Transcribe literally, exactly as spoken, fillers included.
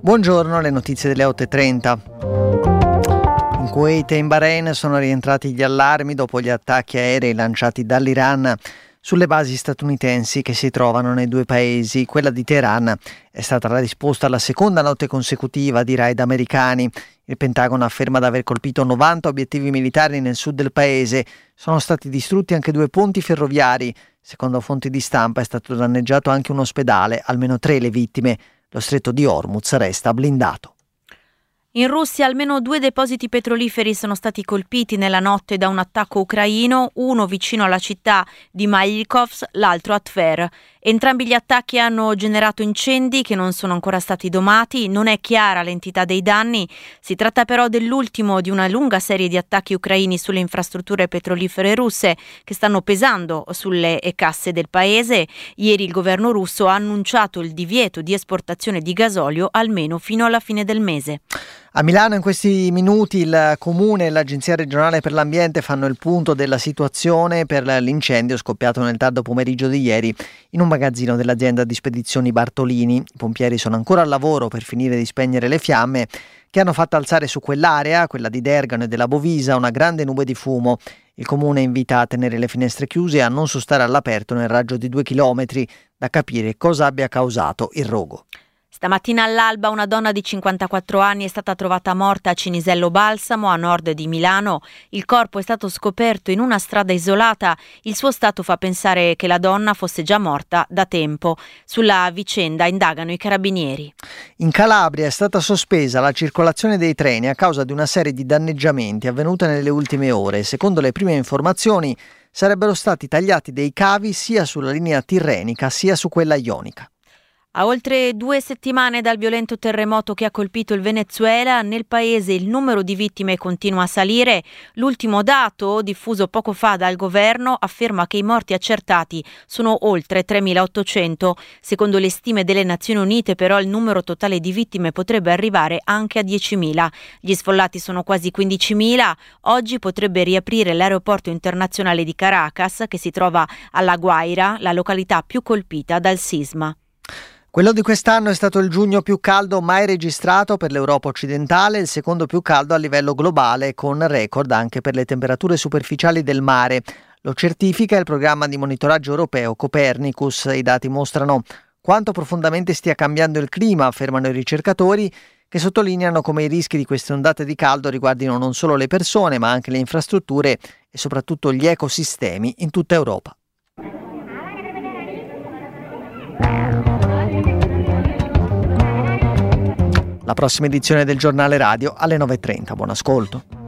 Buongiorno, le notizie delle otto e trenta. In Kuwait e in Bahrain sono rientrati gli allarmi dopo gli attacchi aerei lanciati dall'Iran sulle basi statunitensi che si trovano nei due paesi. Quella di Teheran è stata la risposta alla seconda notte consecutiva di raid americani. Il Pentagono afferma di aver colpito novanta obiettivi militari nel sud del paese. Sono stati distrutti anche due ponti ferroviari. Secondo fonti di stampa è stato danneggiato anche un ospedale, almeno tre le vittime. Lo stretto di Hormuz resta blindato. In Russia almeno due depositi petroliferi sono stati colpiti nella notte da un attacco ucraino, uno vicino alla città di Malykovsk, l'altro a Tver. Entrambi gli attacchi hanno generato incendi che non sono ancora stati domati, non è chiara l'entità dei danni. Si tratta però dell'ultimo di una lunga serie di attacchi ucraini sulle infrastrutture petrolifere russe che stanno pesando sulle casse del paese. Ieri il governo russo ha annunciato il divieto di esportazione di gasolio almeno fino alla fine del mese. A Milano in questi minuti il Comune e l'Agenzia regionale per l'ambiente fanno il punto della situazione per l'incendio scoppiato nel tardo pomeriggio di ieri in un magazzino dell'azienda di spedizioni Bartolini. I pompieri sono ancora al lavoro per finire di spegnere le fiamme che hanno fatto alzare su quell'area, quella di Dergano e della Bovisa, una grande nube di fumo. Il Comune invita a tenere le finestre chiuse e a non sostare all'aperto nel raggio di due chilometri, da capire cosa abbia causato il rogo. Stamattina all'alba una donna di cinquantaquattro anni è stata trovata morta a Cinisello Balsamo, a nord di Milano. Il corpo è stato scoperto in una strada isolata. Il suo stato fa pensare che la donna fosse già morta da tempo. Sulla vicenda indagano i carabinieri. In Calabria è stata sospesa la circolazione dei treni a causa di una serie di danneggiamenti avvenute nelle ultime ore. Secondo le prime informazioni sarebbero stati tagliati dei cavi sia sulla linea tirrenica sia su quella ionica. A oltre due settimane dal violento terremoto che ha colpito il Venezuela, nel paese il numero di vittime continua a salire. L'ultimo dato, diffuso poco fa dal governo, afferma che i morti accertati sono oltre tremilaottocento. Secondo le stime delle Nazioni Unite, però, il numero totale di vittime potrebbe arrivare anche a diecimila. Gli sfollati sono quasi quindicimila. Oggi potrebbe riaprire l'aeroporto internazionale di Caracas, che si trova alla Guaira, la località più colpita dal sisma. Quello di quest'anno è stato il giugno più caldo mai registrato per l'Europa occidentale, il secondo più caldo a livello globale, con record anche per le temperature superficiali del mare. Lo certifica il programma di monitoraggio europeo Copernicus. I dati mostrano quanto profondamente stia cambiando il clima, affermano i ricercatori, che sottolineano come i rischi di queste ondate di caldo riguardino non solo le persone, ma anche le infrastrutture e soprattutto gli ecosistemi in tutta Europa. La prossima edizione del giornale radio alle nove e trenta. Buon ascolto.